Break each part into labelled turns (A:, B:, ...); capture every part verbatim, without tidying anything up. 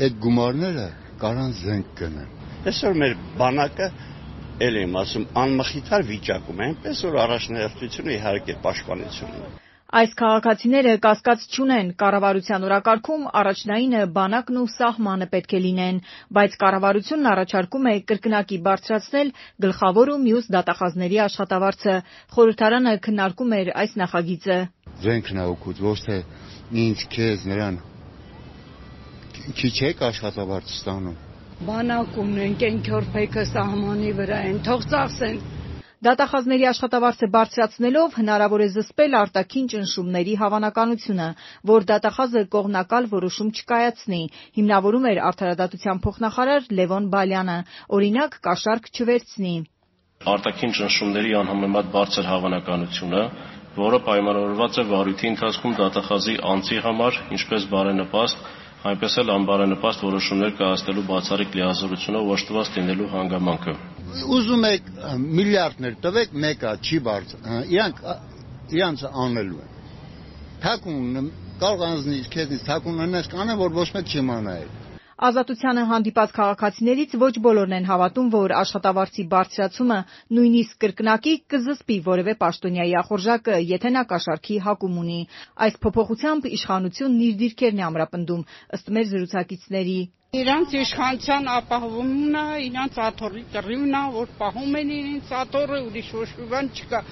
A: այդ գումարները կարան զենք գնեն։
B: Այսօր մեր բանակը էլ եմ ասում անմխիթար վիճակում է, այնպես որ առաջնահերթությունը իհարկե պաշտպանությունն է։
C: Այս քաղաքացիները կասկած չունեն, կառավարության օրակարգում առաջնայինը բանակն ու սահմանը պետք է լինեն, բայց կառավարությունն առաջարկում է կրկնակի բարձրացնել գլխավոր ու մյուս դատախազների աշխատավարձը։ Խորհրդարանը քննարկում էր այս նախագիծը։
A: Զենքն է օգուտ, ոչ թե ինձ, քեզ, նրան։ Քիչ եք աշխատավարձ ստանում։
D: Բանակ ունենք, են քյորփեքը սահմանի վրա են, թող ծախսեն։
C: Դատախազների աշխատավարձը բարձրացնելով հնարավոր է զսպել արտաքին ճնշումների հավանականությունը, որ դատախազը կողմնակալ որոշում չկայացնի, հիմնավորում էր արդարադատության փոխնախարար Լևոն Բալյանը, օրինակ կաշառք չվերցնի։
E: Արտաքին ճնշումների անհամեմատ բարձր հավանականությունը, որը պայմանավորված է վարույթի ընթացքում դատախազի անձի համար, ինչպես բարենպաստ, այնպես էլ անբարենպաստ որոշումներ կայացնելու բացառիկ լիազորությունով օժտված լինելու հանգամանքը։
A: Ուզում եք միլիարդներ տվեք, մեկը չի բարձր, իրանք իրանց անելու են։ Թակուն կարող անձնից քեզնից թակուն անես կանեն, որ ոչ մեկ չիմանա։
C: Ազատությանը հանդիպած քաղաքացիներից ոչ բոլորն են հավատում, որ աշխատավարձի բարձրացումը նույնիսկ կրկնակի կզսպի որևէ պաշտոնյայի ախորժակը, եթե նա կաշառքի հակում ունի։ Այս փոփոխությամբ իշխանությունն իր դիրքերն է ամրապնդում, ըստ մեր զրուցակիցների։
D: Իրանց իշխանության ապահովումն է, իրանց աթոռի կռիվն է, որ պահում են իրենց աթոռը, ուրիշ ոչ մի բան չկա։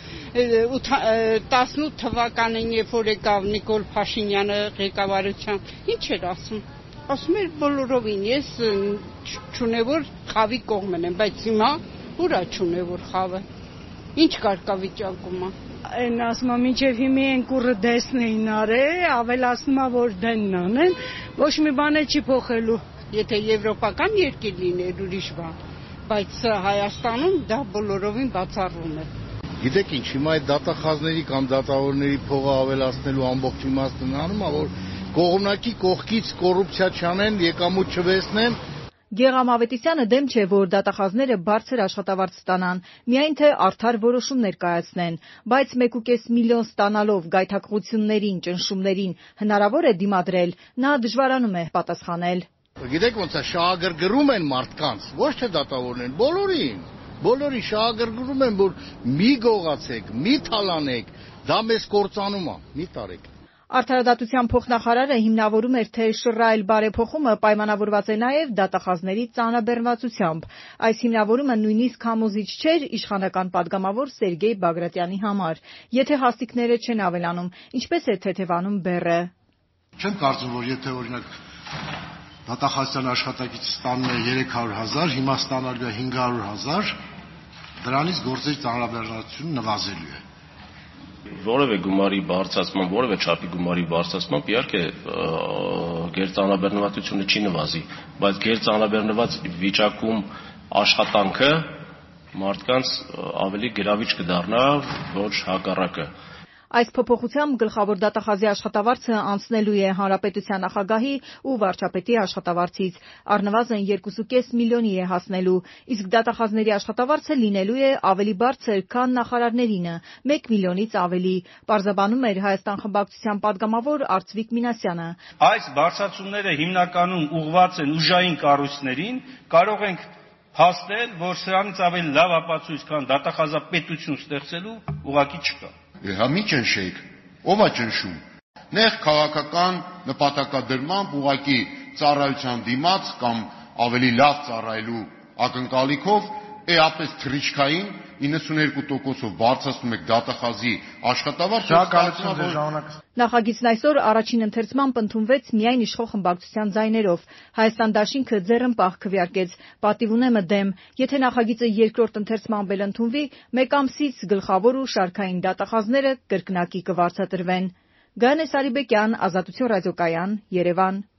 D: տասնութ թվականին, երբ որ եկավ Նիկոլ Փաշինյանը ղեկավարության, ինչ էր ասում։ Ասում էր բոլորովին, ես չունեմ որ խավի կողմն եմ, բայց հիմա ուրա չունեմ որ խավը։ Ինչ կարգավիճակում է։ Այն ասում եմ, մինչև հիմի են կուրը դեսն էին արել, ավելացնում է որ դենն անեն, ոչ մի բան չի փոխելու։ Եթե եվրոպական երկիր լիներ ուրիշ բան, բայց Հայաստանում դա բոլորովին բացառվում է։
F: Գիտեք ինչ, հիմա այդ դատախազների կամ դատավորների փողը ավելացնելու ամբողջ իմաստն անում է, որ կողմնակի կողքից կոռուպցիա չանեն, եկամուտ չվերցնեն։
C: Գեղամ Ավետիսյանը դեմ չէ, որ դատախազները բարձր աշխատավարձ ստանան, միայն թե արդար որոշումներ կայացնեն, բայց մեկ ու կես միլիոն ստանալով գայթակղություններին, ճնշումներին հնարավոր է դիմադրել, նա դժվարանում է պատասխանել։
F: Գիտեք ոնց է, շահագրգռում են մարդկանց, ոչ թե դատավորներին, բոլորին, բոլորի շահագրգռում են, որ մի գողացեք, մի թալանեք, դա մեզ կործանում է, մի տարեք։
C: Արդարադատության փոխնախարարը հիմնավորում էր, թե շռայլ բարեփոխումը պայմանավորված է նաև դատախազների ծանրաբեռնվածությամբ։ Այս հիմնավորումը նույնիսկ համոզիչ չէր իշխանական падգամավոր Սերգեյ Բագրատյանի համար։ Եթե հաստիկները չեն ավելանում, ինչպես է թեթևանում բեռը։
G: Չեմ կարծում, որ եթե օրինակ դատախազության աշխատակից ստանում է երեք հարյուր հազար, հիմա ստանալու է հինգ հարյուր հազար, դրանից գործերի ծանրաբեռնվածությունը նվազելու է։
E: Որևէ գումարի բարձրացման, որևէ չափի գումարի բարձրացմամբ իհարկե գերծանրաբեռնվածությունը չի նվազի, բայց գերծանրաբեռնված վիճակում աշխատանքը մարդկանց ավելի գրավիչ կդառնա, ոչ հակառակը։
C: Այս փոփոխությամբ գլխավոր դատախազի աշխատավարձը անցնելու է հանրապետության նախագահի ու վարչապետի աշխատավարձից, առնվազն երկու կես միլիոնի է հասնելու, իսկ դատախազների աշխատավարձը լինելու է ավելի բարձր, քան նախարարներինը, մեկ միլիոնից ավելի, պարզաբանում էր Հայաստան խմբակցության падգամավոր Արծվիկ Մինասյանը։
H: Այս բարձրացումները հիմնականում ուղղված են ուժային կառույցներին, կարող ենք փաստել, որ սրանից ավելի լավ ապացույց, քան դատախազապետություն ստեղծելու ուղղակի չկա։
G: Հա մի ճնշեք, ով է ճնշում։ Նեղ քաղաքական նպատակադրմամբ ուղղակի ծառայության դիմաց կամ ավելի լավ ծառայելու ակնկալիքով էապես թռիչքային իննսունյոթ տոկոսով բարձրացնում եք դատախազի աշխատավարձը։
C: Նախագիծն այսօր առաջին ընթերցմամբ ընդունվեց միայն իշխող խմբակցության ձայներով։ Հայաստան դաշինքը ձեռնպահ քվեարկեց, պատիվ ունեմը դեմ։ Եթե նախագիծը երկրորդ ընթերցմամբ էլ ընդունվի, մեկ ամսից գլխավոր ու շարքային դատախազները կրկնակի կվարձատրվեն։ Գայանե Սարիբեկյան, Ազատություն ռադիոկայան, Երևան։